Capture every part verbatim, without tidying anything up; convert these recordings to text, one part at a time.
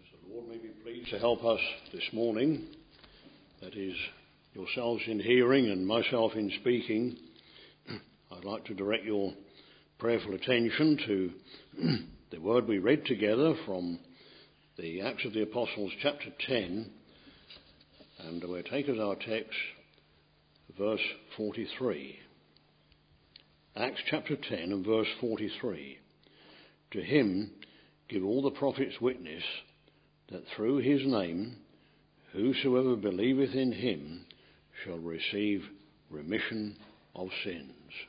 As the Lord may be pleased to help us this morning, that is, yourselves in hearing and myself in speaking, I'd like to direct your prayerful attention to the word we read together from the Acts of the Apostles, chapter ten, and we'll take as our text verse forty-three. Acts chapter ten and verse forty-three. To him give all the prophets witness that through his name whosoever believeth in him shall receive remission of sins.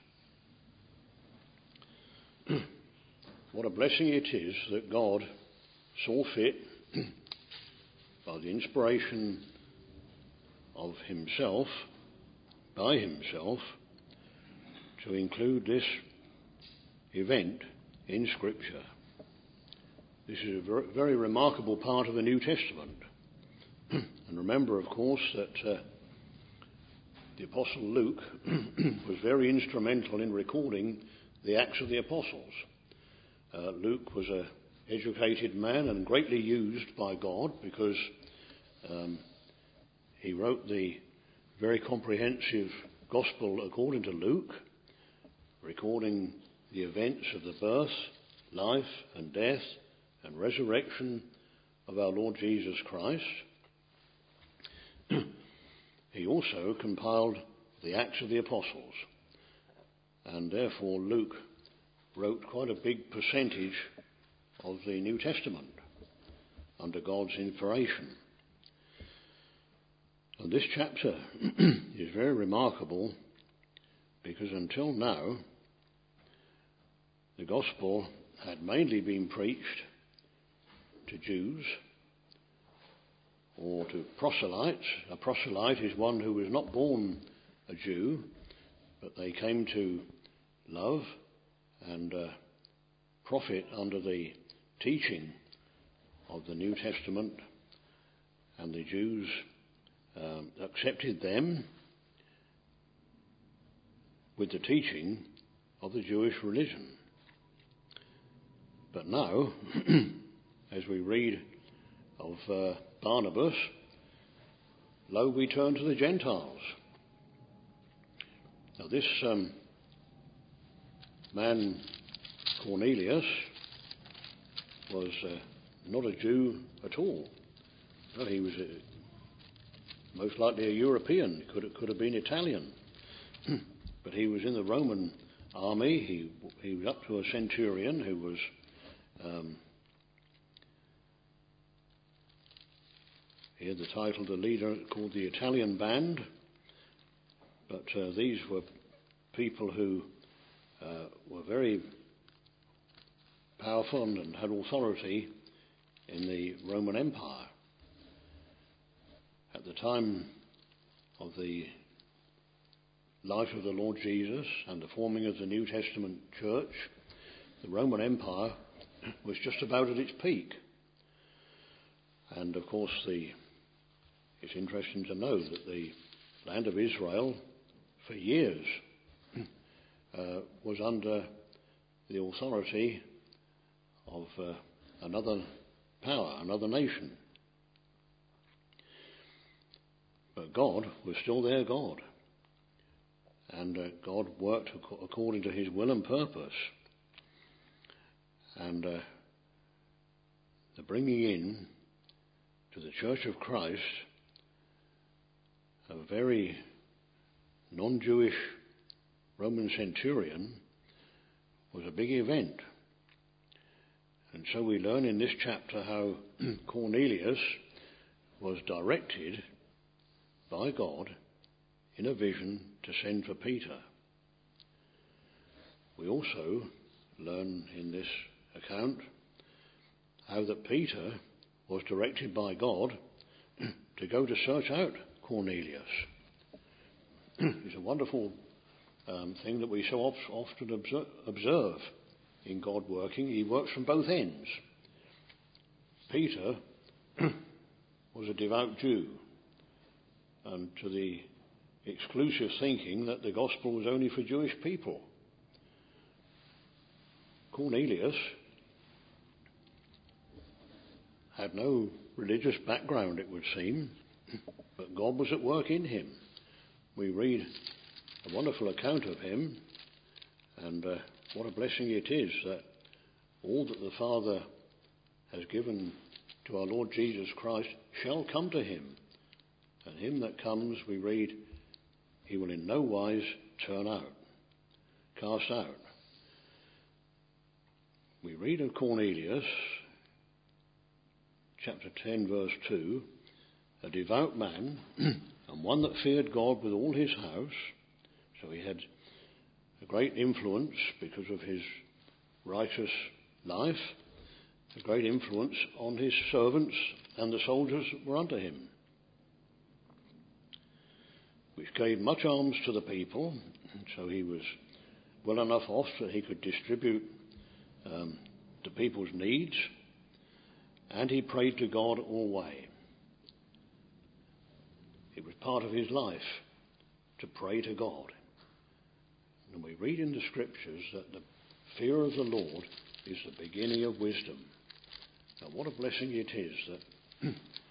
What a blessing it is that God saw fit, by the inspiration of himself, by himself, to include this event in Scripture. This is a very, very remarkable part of the New Testament. And remember, of course, that uh, the Apostle Luke was very instrumental in recording the Acts of the Apostles. Uh, Luke was an educated man and greatly used by God because um, he wrote the very comprehensive Gospel according to Luke, recording the events of the birth, life and death and resurrection of our Lord Jesus Christ. He also compiled the Acts of the Apostles, and therefore Luke wrote quite a big percentage of the New Testament under God's inspiration. And this chapter is very remarkable because until now the gospel had mainly been preached to Jews or to proselytes. A proselyte is one who was not born a Jew, but they came to love and uh, profit under the teaching of the New Testament, and the Jews um, accepted them with the teaching of the Jewish religion. But now, as we read of uh, Barnabas, lo, we turn to the Gentiles. Now this um, man, Cornelius, was uh, not a Jew at all. No, he was a, most likely a European, could, could have been Italian. But he was in the Roman army. He, he was up to a centurion who was um, he had the title of the leader called the Italian Band. But uh, these were people who uh, were very powerful and had authority in the Roman Empire. At the time of the life of the Lord Jesus and the forming of the New Testament church, the Roman Empire was just about at its peak. And of course the, it's interesting to know that the land of Israel for years uh, was under the authority of uh, another power, another nation. But God was still their God. And uh, God worked ac- according to his will and purpose. And uh, the bringing in to the Church of Christ a very non-Jewish Roman centurion was a big event. And so we learn in this chapter how Cornelius was directed by God in a vision to send for Peter. We also learn in this account how that Peter was directed by God to go to search out Cornelius. It's a wonderful um, thing that we so oft, often observe, observe in God working. He works from both ends. Peter was a devout Jew, and to the exclusive thinking that the gospel was only for Jewish people. Cornelius had no religious background, it would seem, but God was at work in him. We read a wonderful account of him, and uh, what a blessing it is that all that the Father has given to our Lord Jesus Christ shall come to him. And him that comes, we read, he will in no wise turn out, cast out. We read of Cornelius, chapter ten, verse two, a devout man, and one that feared God with all his house. So he had a great influence because of his righteous life, a great influence on his servants and the soldiers that were under him, which gave much alms to the people, so he was well enough off that he could distribute um, the people's needs, and he prayed to God always. It was part of his life to pray to God. And we read in the scriptures that the fear of the Lord is the beginning of wisdom. Now what a blessing it is that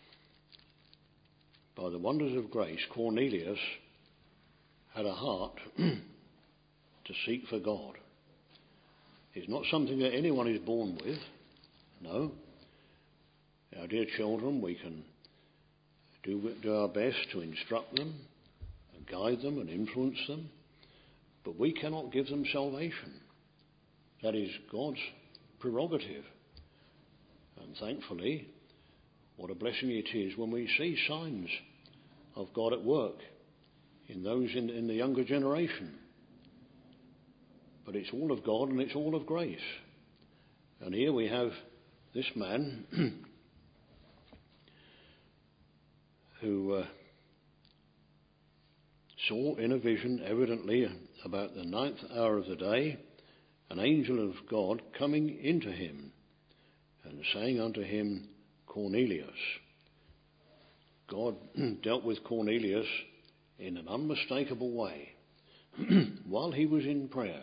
by the wonders of grace, Cornelius had a heart to seek for God. It's not something that anyone is born with. No. Our dear children, we can do, do our best to instruct them and guide them and influence them, but we cannot give them salvation. That is God's prerogative. And thankfully, what a blessing it is when we see signs of God at work in those in, in the younger generation. But it's all of God and it's all of grace. And here we have this man who uh, saw in a vision, evidently about the ninth hour of the day, an angel of God coming into him and saying unto him, Cornelius. God dealt with Cornelius in an unmistakable way while he was in prayer.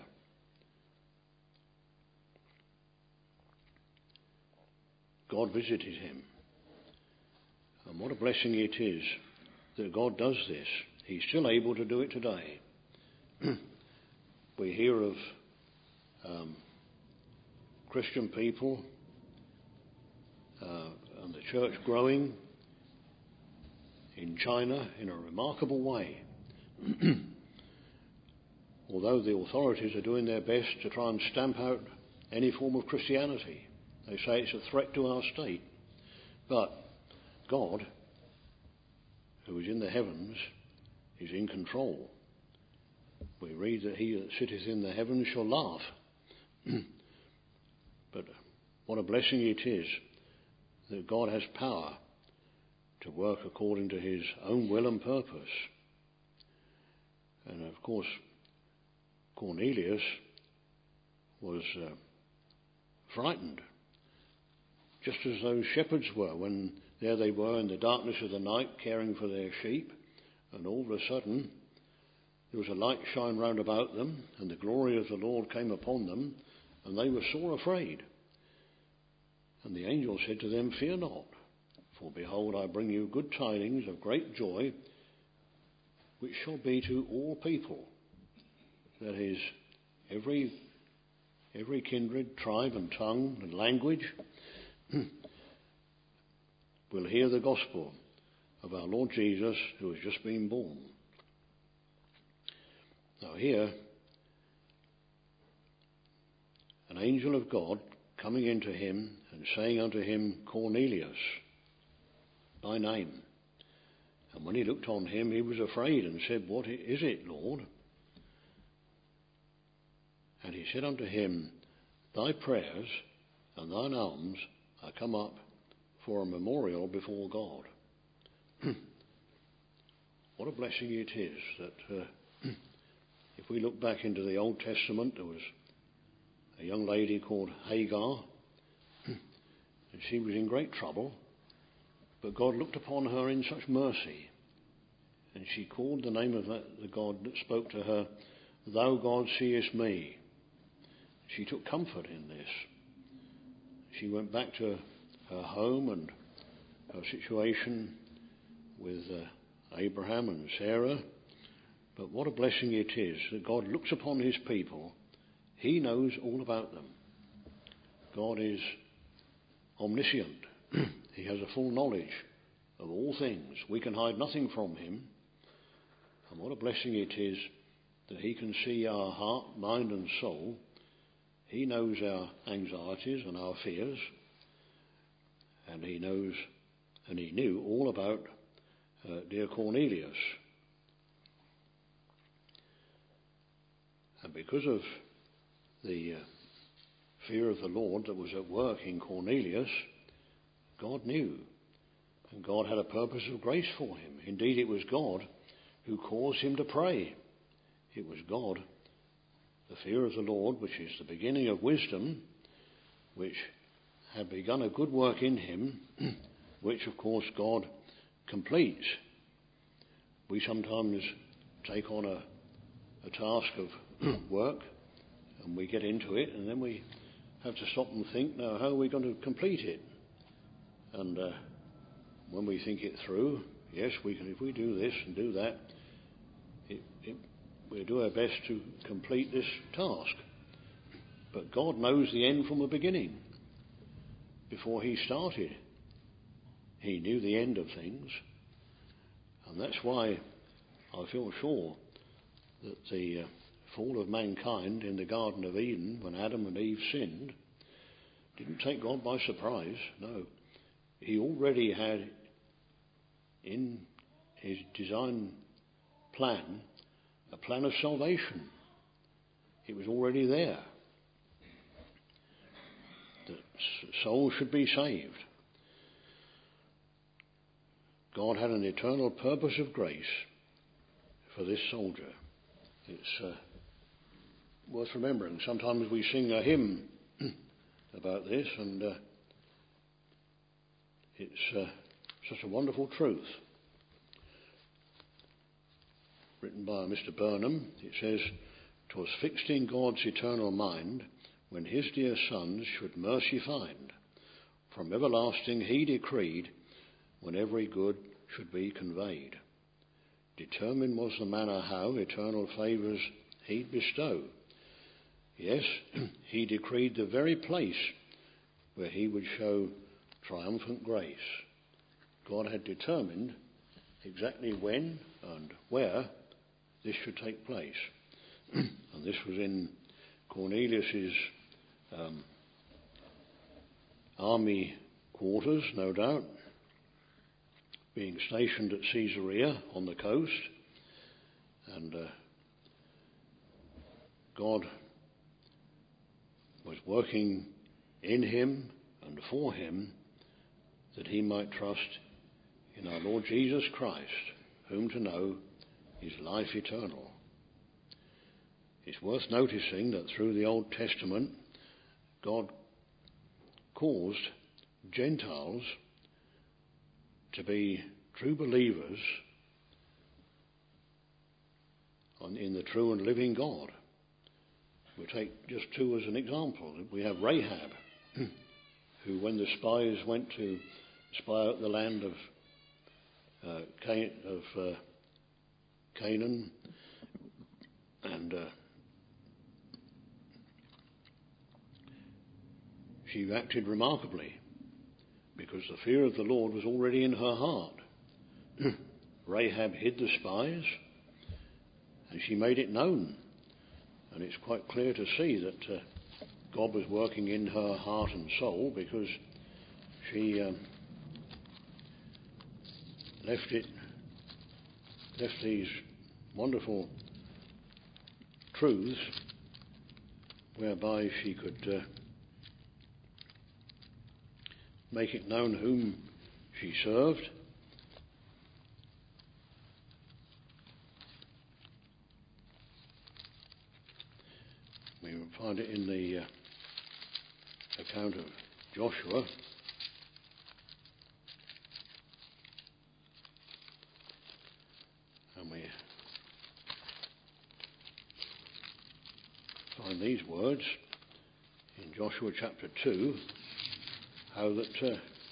God visited him. And what a blessing it is that God does this. He's still able to do it today. We hear of um, Christian people uh, and the church growing in China in a remarkable way. Although the authorities are doing their best to try and stamp out any form of Christianity. They say it's a threat to our state. But God, who is in the heavens, is in control. We read that he that sitteth in the heavens shall laugh. But what a blessing it is that God has power to work according to his own will and purpose. And of course, Cornelius was uh, frightened, just as those shepherds were when there they were in the darkness of the night caring for their sheep, and all of a sudden there was a light shine round about them, and the glory of the Lord came upon them, and they were sore afraid. And the angel said to them, Fear not, for behold, I bring you good tidings of great joy, which shall be to all people. That is, every every kindred, tribe and tongue and language will hear the gospel of our Lord Jesus, who has just been born. Now here, an angel of God coming into him and saying unto him, Cornelius, by name. And when he looked on him, he was afraid and said, What is it, Lord? And he said unto him, Thy prayers and thine alms are come up for a memorial before God. What a blessing it is that uh, if we look back into the Old Testament, there was a young lady called Hagar, and she was in great trouble, but God looked upon her in such mercy, and she called the name of that, the God that spoke to her, Thou God seest me. She took comfort in this. She went back to her home and her situation with uh, Abraham and Sarah. But what a blessing it is that God looks upon his people. He knows all about them. God is omniscient. He has a full knowledge of all things. We can hide nothing from him. And what a blessing it is that he can see our heart, mind and soul. He knows our anxieties and our fears. And he knows, and he knew all about uh, dear Cornelius. And because of the uh, fear of the Lord that was at work in Cornelius, God knew. And God had a purpose of grace for him. Indeed, it was God who caused him to pray. It was God, the fear of the Lord, which is the beginning of wisdom, which had begun a good work in him, which, of course, God completes. We sometimes take on a, a task of work, and we get into it, and then we have to stop and think, now, how are we going to complete it? And uh, when we think it through, yes, we can. If we do this and do that, it, it, we'll do our best to complete this task. But God knows the end from the beginning. Before he started, he knew the end of things. And that's why I feel sure that the uh, fall of mankind in the Garden of Eden, when Adam and Eve sinned, didn't take God by surprise. No. He already had in his design plan a plan of salvation. It was already there. That souls should be saved. God had an eternal purpose of grace for this soldier. It's uh, worth remembering. Sometimes we sing a hymn about this, and uh, it's uh, such a wonderful truth. Written by Mister Burnham, it says, "'Twas fixed in God's eternal mind, when his dear sons should mercy find. From everlasting he decreed, when every good should be conveyed. Determined was the manner how eternal favours he'd bestow. Yes, he decreed the very place where he would show triumphant grace." God had determined exactly when and where this should take place. And this was in Cornelius's um, army quarters, no doubt, being stationed at Caesarea on the coast. And uh, God was working in him and for him that he might trust in our Lord Jesus Christ, whom to know is life eternal. It's worth noticing that through the Old Testament, God caused Gentiles to be true believers on, in the true and living God. We take just two as an example. We have Rahab, who, when the spies went to spy out the land of uh, Can- of uh, Canaan, and uh, she acted remarkably, because the fear of the Lord was already in her heart. Rahab hid the spies, and she made it known. And it's quite clear to see that uh, God was working in her heart and soul, because she um, left it, left these wonderful truths whereby she could uh, make it known whom she served. We find it in the uh, account of Joshua. And we find these words in Joshua chapter two, how that uh,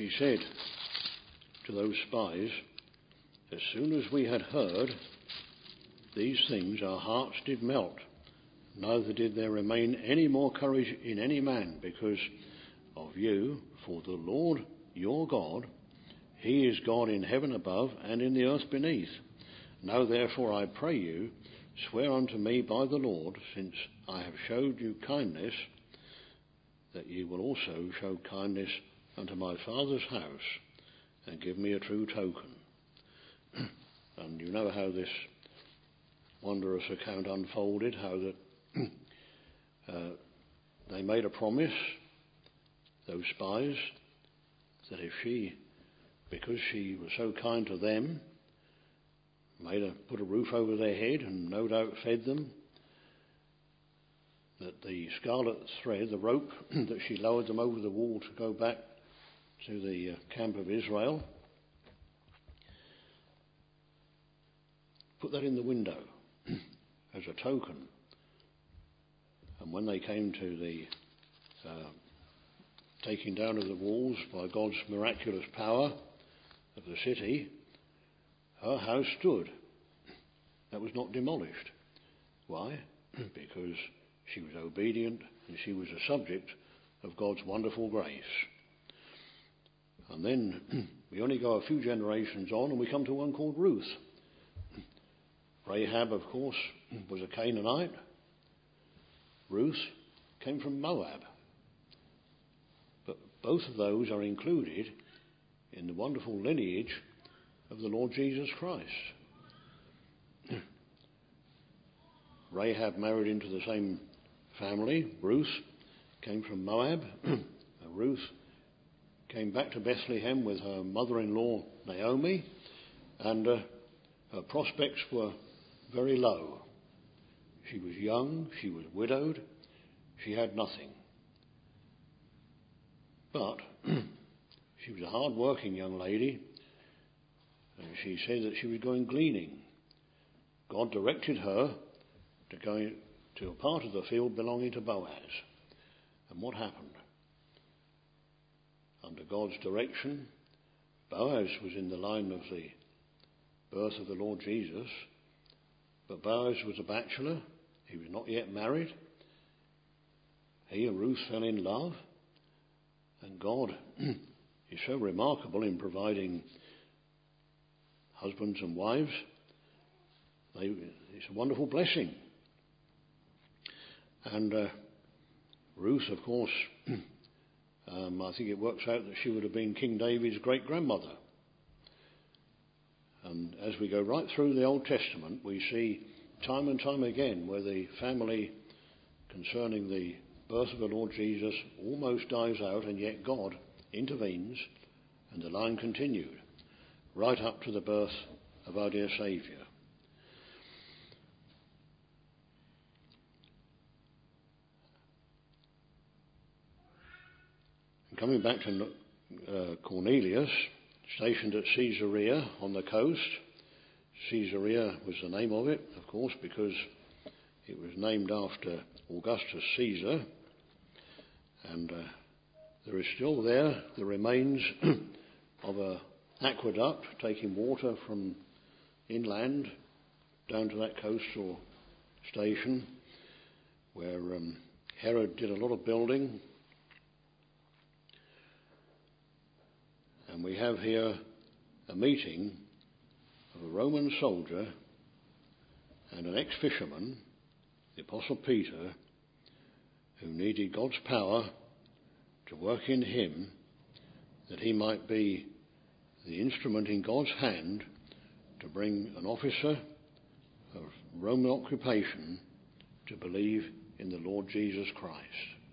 she said to those spies, as soon as we had heard these things, our hearts did melt, neither did there remain any more courage in any man because of you, for the Lord your God, he is God in heaven above and in the earth beneath. Now therefore I pray you, swear unto me by the Lord, since I have showed you kindness, that ye will also show kindness unto my father's house, and give me a true token. And you know how this wondrous account unfolded, how that uh, they made a promise, those spies, that if she, because she was so kind to them, made a, put a roof over their head and no doubt fed them, that the scarlet thread, the rope that she lowered them over the wall to go back to the uh, camp of Israel, put that in the window as a token. And when they came to the uh, taking down of the walls by God's miraculous power of the city, her house stood. That was not demolished. Why? Because she was obedient and she was a subject of God's wonderful grace. And then we only go a few generations on and we come to one called Ruth. Rahab, of course, was a Canaanite. Ruth came from Moab. But both of those are included in the wonderful lineage of the Lord Jesus Christ. Rahab married into the same family. Ruth came from Moab. Ruth came back to Bethlehem with her mother-in-law Naomi, and uh, her prospects were very low. She was young, she was widowed, she had nothing. But she was a hard-working young lady, and she said that she was going gleaning. God directed her to go to a part of the field belonging to Boaz. And what happened? Under God's direction, Boaz was in the line of the birth of the Lord Jesus, but Boaz was a bachelor. He was not yet married. He and Ruth fell in love, and God is so remarkable in providing husbands and wives. They, it's a wonderful blessing. And uh, Ruth, of course, um, I think it works out that she would have been King David's great-grandmother. And as we go right through the Old Testament, we see time and time again where the family concerning the birth of the Lord Jesus almost dies out, and yet God intervenes and the line continued right up to the birth of our dear Saviour. And coming back to uh, Cornelius, stationed at Caesarea on the coast. Caesarea was the name of it, of course, because it was named after Augustus Caesar. And uh, there is still there the remains of an aqueduct taking water from inland down to that coastal station where um, Herod did a lot of building. And we have here a meeting of a Roman soldier and an ex-fisherman, the Apostle Peter, who needed God's power to work in him that he might be the instrument in God's hand to bring an officer of Roman occupation to believe in the Lord Jesus Christ.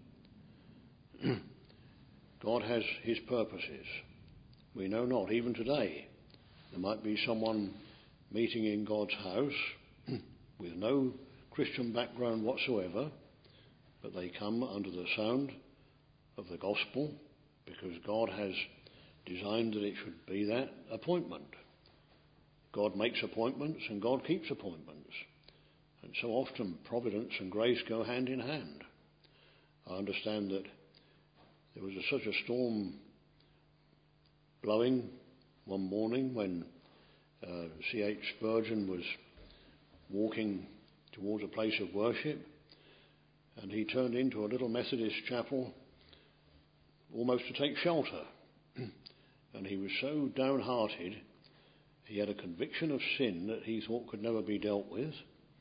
God has his purposes. We know not, even today, there might be someone meeting in God's house with no Christian background whatsoever, but they come under the sound of the gospel because God has designed that it should be that appointment. God makes appointments and God keeps appointments. And so often providence and grace go hand in hand. I understand that there was a, such a storm blowing one morning when uh, C H Spurgeon was walking towards a place of worship, and he turned into a little Methodist chapel almost to take shelter. And he was so downhearted, he had a conviction of sin that he thought could never be dealt with.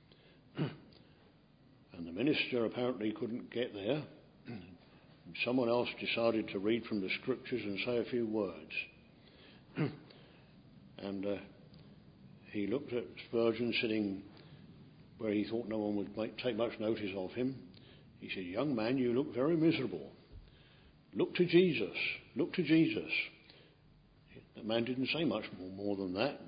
And the minister apparently couldn't get there. Someone else decided to read from the scriptures and say a few words. And uh, he looked at Spurgeon sitting where he thought no one would make, take much notice of him. He said, "Young man, you look very miserable. Look to Jesus. Look to Jesus." The man didn't say much more, more than that.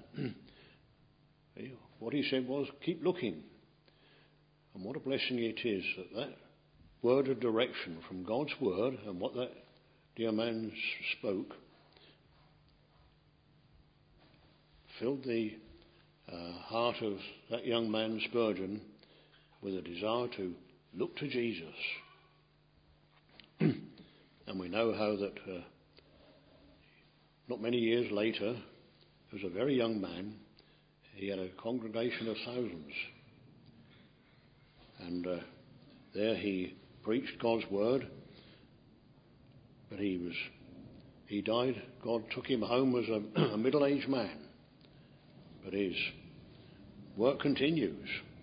What he said was, "Keep looking." And what a blessing it is that that word of direction from God's word and what that dear man spoke filled the uh, heart of that young man Spurgeon with a desire to look to Jesus. And we know how that uh, not many years later, as a very young man, he had a congregation of thousands. And uh, there he preached God's word, but he was he died. God took him home as a, a middle-aged man. But his work continues,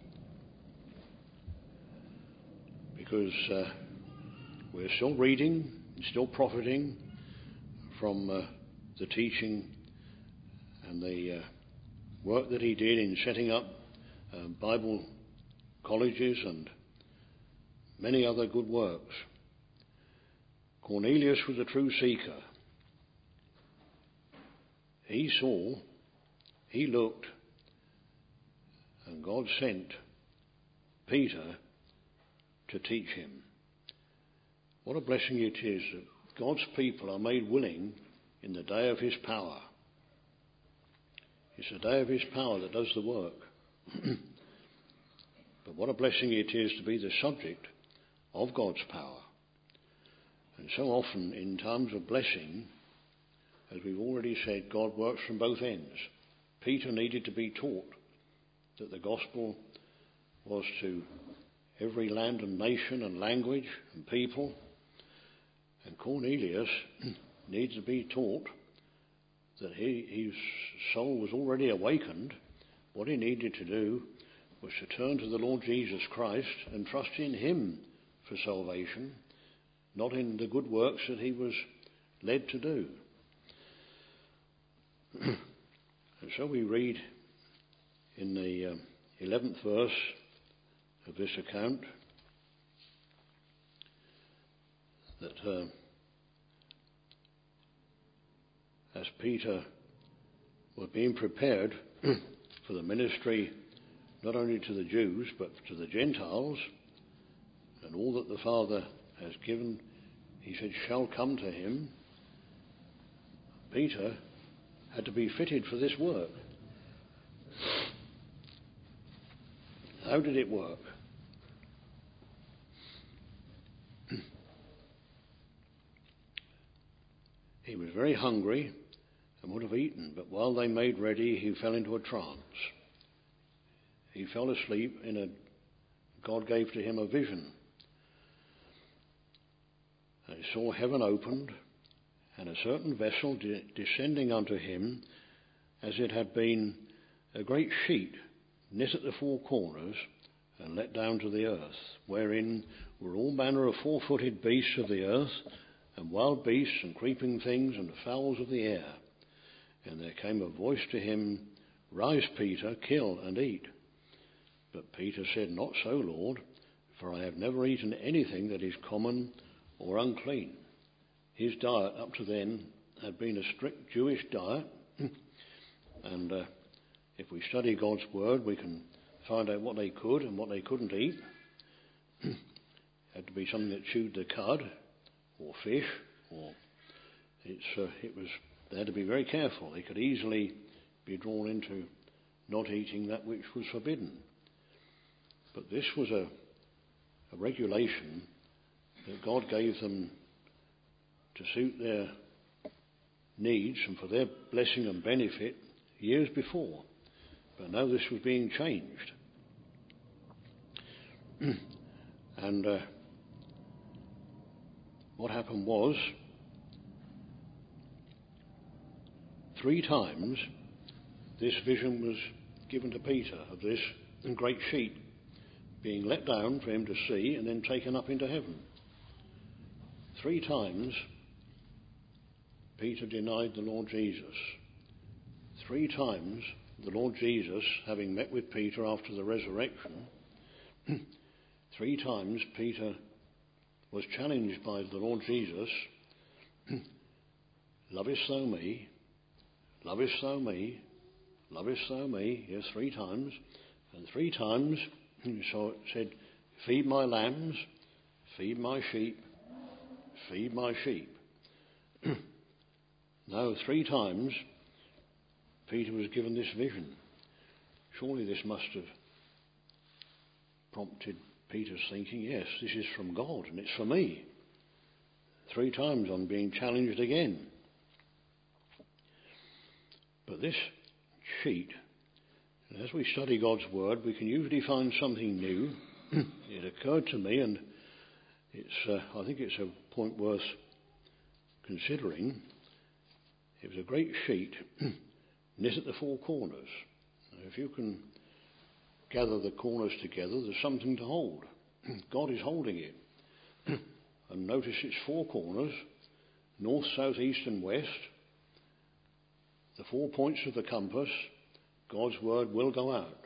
because uh, we're still reading, still profiting from uh, the teaching and the uh, work that he did in setting up uh, Bible colleges and many other good works. Cornelius was a true seeker. He saw, he looked, and God sent Peter to teach him. What a blessing it is that God's people are made willing in the day of his power. It's the day of his power that does the work. But what a blessing it is to be the subject of God's power. And so often in times of blessing, as we've already said, God works from both ends. Peter needed to be taught that the gospel was to every land and nation and language and people. And Cornelius needs to be taught that he, his soul was already awakened. What he needed to do was to turn to the Lord Jesus Christ and trust in him for salvation, not in the good works that he was led to do. And so we read in the um, eleventh verse of this account that uh, as Peter was being prepared for the ministry not only to the Jews but to the Gentiles, and all that the Father has given, he said, shall come to him. Peter had to be fitted for this work. How did it work? He was very hungry and would have eaten, but while they made ready, he fell into a trance. He fell asleep in a, God gave to him a vision. And he saw heaven opened, and a certain vessel de- descending unto him, as it had been a great sheet knit at the four corners, and let down to the earth, wherein were all manner of four-footed beasts of the earth, and wild beasts, and creeping things, and fowls of the air. And there came a voice to him, Rise, Peter, kill and eat. But Peter said, Not so, Lord, for I have never eaten anything that is common or unclean. His diet up to then had been a strict Jewish diet, and uh, if we study God's word, we can find out what they could and what they couldn't eat. It had to be something that chewed the cud, or fish, or it's uh, it was. They had to be very careful. They could easily be drawn into not eating that which was forbidden. But this was a, a regulation that God gave them to suit their needs and for their blessing and benefit years before. But now this was being changed. and uh, what happened was, three times this vision was given to Peter of this great sheet being let down for him to see and then taken up into heaven. Three times Peter denied the Lord Jesus. Three times the Lord Jesus, having met with Peter after the resurrection, three times Peter was challenged by the Lord Jesus, lovest thou me? Lovest thou me? Lovest thou me? Yes, three times. And three times he said, feed my lambs, feed my sheep, feed my sheep. Now, three times Peter was given this vision. Surely this must have prompted Peter's thinking, yes, this is from God and it's for me. Three times I'm being challenged again. But this sheet, as we study God's Word, we can usually find something new. It occurred to me, and it's, uh, I think it's a point worth considering. It was a great sheet knit at the four corners. Now, if you can gather the corners together, there's something to hold. God is holding it. And notice its four corners, north, south, east and west. The four points of the compass, God's word will go out.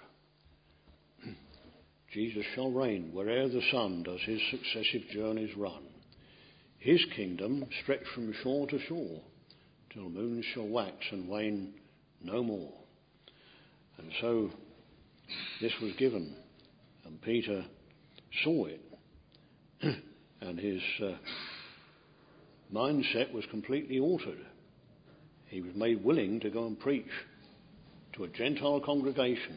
Jesus shall reign where'er the sun does his successive journeys run. His kingdom stretch from shore to shore, till moons shall wax and wane no more. And so this was given, and Peter saw it, and his uh, mindset was completely altered. He was made willing to go and preach to a Gentile congregation.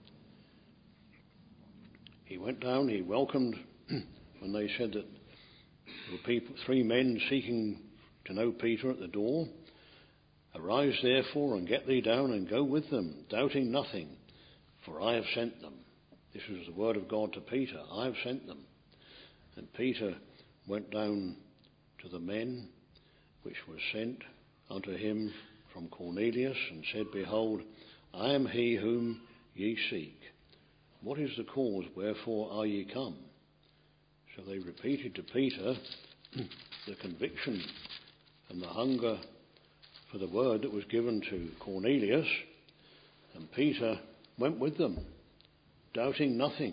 He went down, he welcomed, when they said that there were people, three men seeking to know Peter at the door. Arise therefore and get thee down and go with them, doubting nothing, for I have sent them. This was the word of God to Peter. I have sent them. And Peter went down to the men which were sent unto him from Cornelius, and said, Behold, I am he whom ye seek. What is the cause wherefore are ye come? So they repeated to Peter the conviction and the hunger for the word that was given to Cornelius, and Peter went with them, doubting nothing.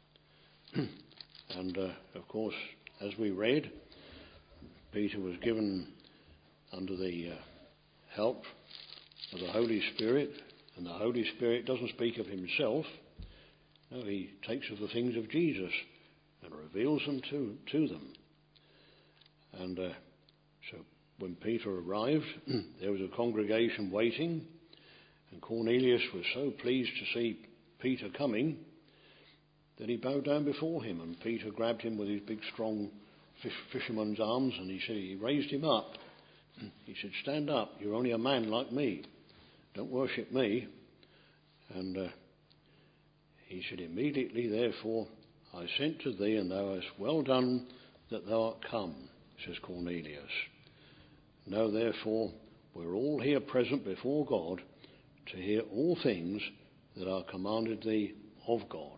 And uh, of course, as we read, Peter was given under the uh, help of the Holy Spirit, and the Holy Spirit doesn't speak of himself. No, he takes of the things of Jesus and reveals them to, to them. And uh, so when Peter arrived, there was a congregation waiting, and Cornelius was so pleased to see Peter coming that he bowed down before him, and Peter grabbed him with his big strong fish, fisherman's arms, and he said, he raised him up. He said, stand up, you're only a man like me, don't worship me. And uh, he said, immediately therefore I sent to thee, and thou hast well done that thou art come, says Cornelius. Now therefore we're all here present before God to hear all things that are commanded thee of God.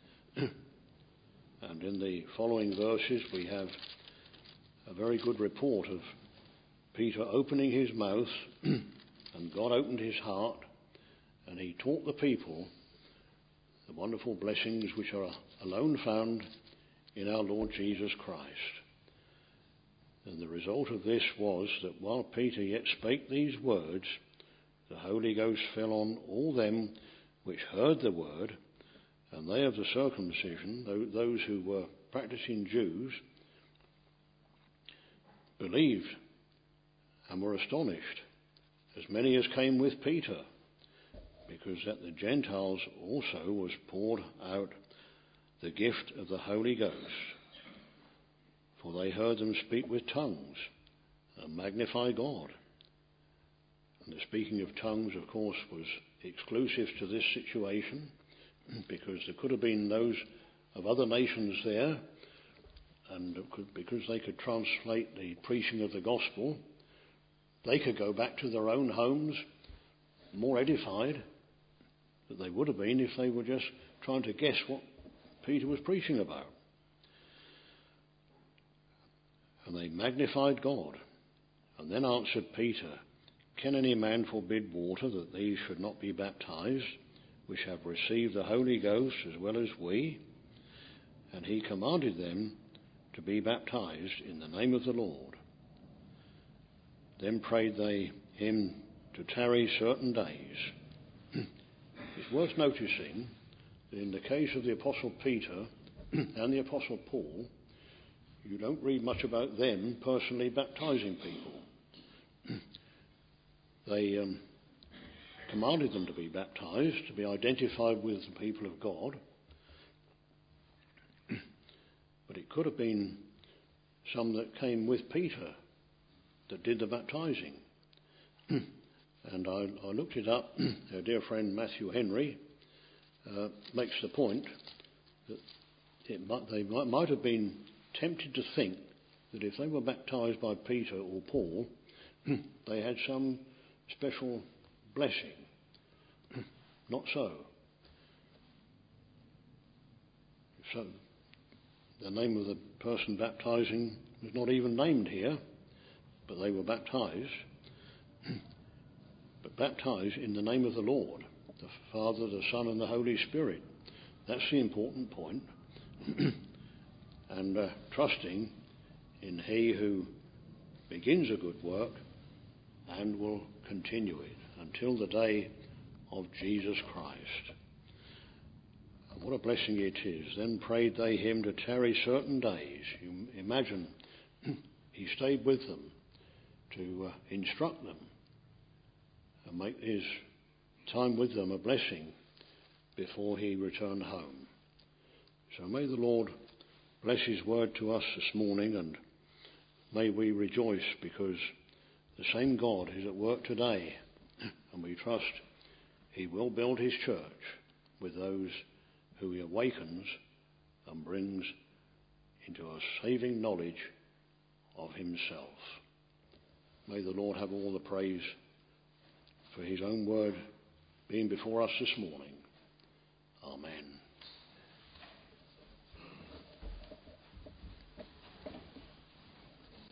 And in the following verses we have a very good report of Peter opening his mouth, and God opened his heart, and he taught the people the wonderful blessings which are alone found in our Lord Jesus Christ. And the result of this was that while Peter yet spake these words, the Holy Ghost fell on all them which heard the word, and they of the circumcision, those who were practicing Jews, believed and were astonished, as many as came with Peter, because that the Gentiles also was poured out the gift of the Holy Ghost. For they heard them speak with tongues and magnify God. And the speaking of tongues, of course, was exclusive to this situation, because there could have been those of other nations there, and because they could translate the preaching of the gospel, they could go back to their own homes more edified than they would have been if they were just trying to guess what Peter was preaching about. And they magnified God. And then answered Peter, "Can any man forbid water that these should not be baptized, which have received the Holy Ghost as well as we?" And he commanded them to be baptized in the name of the Lord. Then prayed they him to tarry certain days. It's worth noticing that in the case of the Apostle Peter and the Apostle Paul, you don't read much about them personally baptizing people. They um, commanded them to be baptized, to be identified with the people of God. But it could have been some that came with Peter that did the baptizing. And I, I looked it up. Our dear friend Matthew Henry uh, makes the point that it might, they might, might have been tempted to think that if they were baptized by Peter or Paul, they had some special blessing. Not so. So the name of the person baptizing was not even named here, but they were baptized. But baptized in the name of the Lord, the Father, the Son, and the Holy Spirit. That's the important point. And uh, trusting in He who begins a good work and will continue it until the day of Jesus Christ. And what a blessing it is. Then prayed they him to tarry certain days. You imagine he stayed with them to uh, instruct them and make his time with them a blessing before he returned home. So may the Lord bless his word to us this morning, and may we rejoice because the same God is at work today, and we trust he will build his church with those who he awakens and brings into a saving knowledge of himself. May the Lord have all the praise for his own word being before us this morning. Amen.